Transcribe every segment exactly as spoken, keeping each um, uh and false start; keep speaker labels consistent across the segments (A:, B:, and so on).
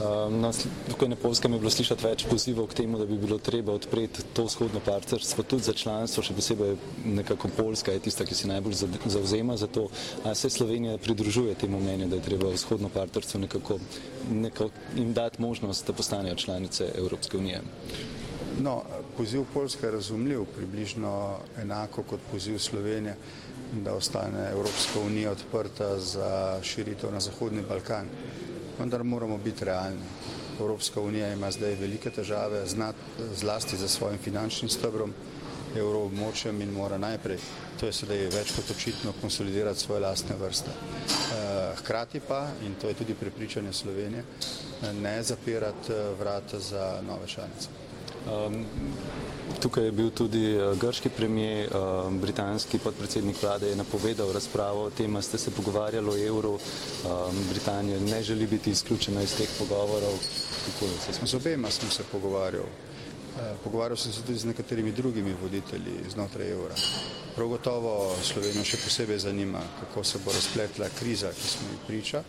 A: No, tukaj na Poljskem je bilo slišati več pozivov k temu, da bi bilo treba odpreti to vzhodno partnerstvo tudi za članstvo, še posebej nekako Poljska je tista, ki se najbolj zavzema za to. A se Slovenija pridružuje temu mnenju, da je treba vzhodno partnerstvo nekako, nekako jim dati možnost, da postanejo članice Evropske unije?
B: No, poziv Poljske je razumljiv, približno enako kot poziv Slovenije, da ostane Evropska unija odprta za širitev na Zahodni Balkan. Vendar moramo biti realni. Evropska unija ima zdaj velike težave, zlasti za svojim finančnim stebrom, evroobmočjem in mora najprej, to je sedaj več kot očitno, konsolidirati svoje lastne vrste. Hkrati pa, in to je tudi prepričanje Slovenije, ne zapirati vrata za nove članice.
A: Um, tukaj je bil tudi grški premier, um, britanski podpredsednik vlade je napovedal razpravo o tem, ste se pogovarjali o evru, um, Britanija ne želi biti izključena iz teh pogovorov.
B: Z obema sem se pogovarjal. Pogovarjal sem se tudi z nekaterimi drugimi voditelji znotraj evra. Prav gotovo Slovenijo še posebej zanima, kako se bo razpletla kriza, ki smo ji priča.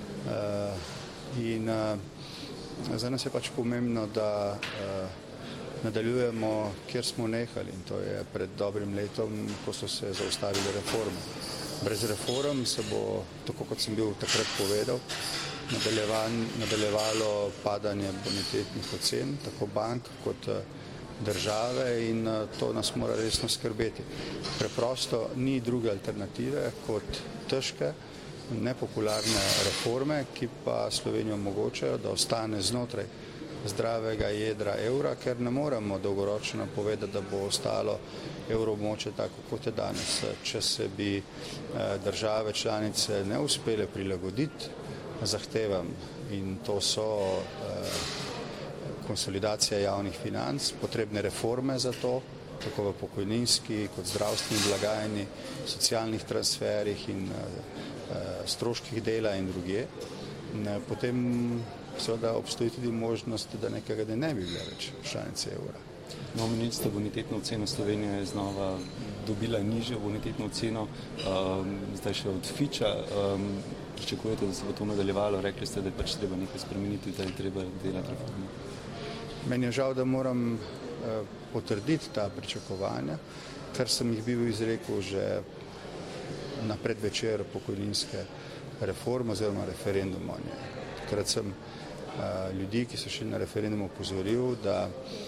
B: In za nas je pač pomembno, da nadaljujemo, kjer smo nehali, in to je pred dobrim letom, ko so se zaustavile reforme. Brez reform se bo, tako kot sem bil takrat povedal, nadaljevalo padanje bonitetnih ocen, tako bank kot države, in to nas mora resno skrbeti. Preprosto ni druge alternative kot težke, nepopularne reforme, ki pa Slovenijo omogočajo, da ostane znotraj zdravega jedra evra, ker ne moremo dolgoročno povedati, da bo ostalo evroobmočje tako, kot je danes. Če se bi države članice ne uspele prilagoditi zahtevam, in to so konsolidacija javnih financ, potrebne reforme za to, tako v pokojninski kot zdravstveni blagajni, socialnih transferih in stroških dela in drugje, potem seveda obstoji tudi možnost, da nekega dne ne bi bile več članice evra.
A: No, omenili ste bonitetno oceno, Slovenija je znova dobila nižjo bonitetno oceno, um, zdaj še od Fitcha. Um, pričakujete, da se bo to nadaljevalo? Rekli ste, da je pač treba nekaj spremeniti, da je treba delati reforme.
B: Meni je žal, da moram uh, potrditi ta pričakovanja, ker sem jih bil izrekel že na predvečer pokojninske reforme oziroma referenduma o njej. Takrat sem uh, ljudi, ki so šli na referendum, opozoril, da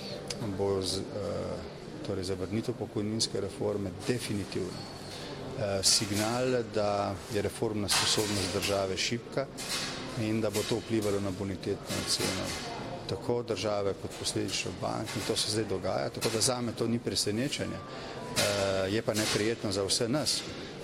B: bo z, uh, torej zavrnitev pokojninske reforme definitivno uh, signal, da je reformna sposobnost države šibka in da bo to vplivalo na bonitetno oceno tako države kot posledično bank, in to se zdaj dogaja, tako da zame to ni presenečenje, uh, je pa neprijetno za vse nas.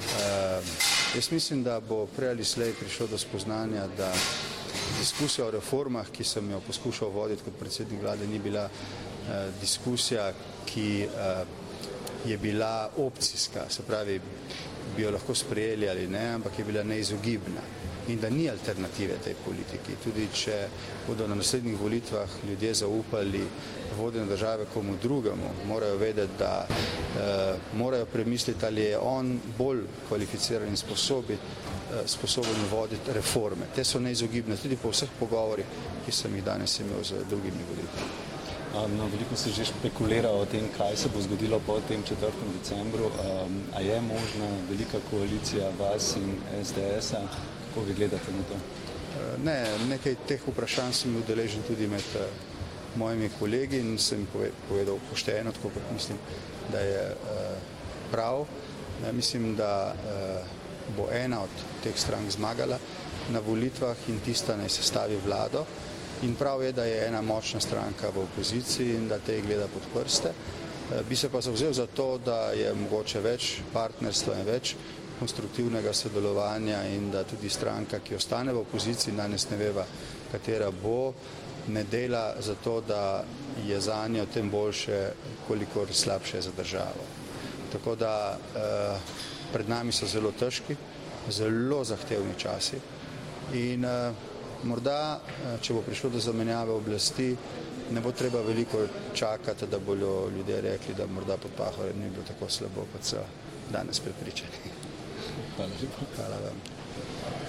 B: Uh, jaz mislim, da bo prej ali slej prišlo do spoznanja, da diskusija o reformah, ki sem jo poskušal voditi kot predsednik vlade, ni bila uh, diskusija, ki uh, je bila opcijska, se pravi, bi jo lahko sprejeli ali ne, ampak je bila neizogibna in da ni alternative tej politiki. Tudi če bodo na naslednjih volitvah ljudje zaupali vodenju države komu drugemu, morajo vedeti, da uh, morajo premisliti, ali je on bolj kvalificiran in sposobi, uh, sposoben voditi reforme. Te so neizogibne tudi po vseh pogovorih, ki sem jih danes imel z drugimi voditelji.
A: Um, no, veliko se že špekulira o tem, kaj se bo zgodilo po tem četrtem decembru. Um, a je možna velika koalicija vas in es de es-a? Kako vi gledate na to?
B: Ne, nekaj teh vprašanj sem bil deležen tudi med uh, mojimi kolegi in sem povedal pošteno, tako kot mislim, da je uh, prav. Ja, mislim, da uh, bo ena od teh strank zmagala na volitvah in tista naj sestavi vlado. In prav je, da je ena močna stranka v opoziciji in da te gleda pod prste. Uh, bi se pa zavzel za to, da je mogoče več partnerstva in več konstruktivnega sodelovanja in da tudi stranka, ki ostane v opoziciji, danes ne veva, katera bo, ne dela za to, da je zanje tem boljše, kolikor slabše za državo. Tako da eh, pred nami so zelo težki, zelo zahtevni časi in eh, morda, če bo prišlo do zamenjave oblasti, ne bo treba veliko čakati, da bodo ljudje rekli, da morda pod Pahorjem ni bilo tako slabo, kot so danes prepričani.
A: Hvala lepa.
B: Hvala vam.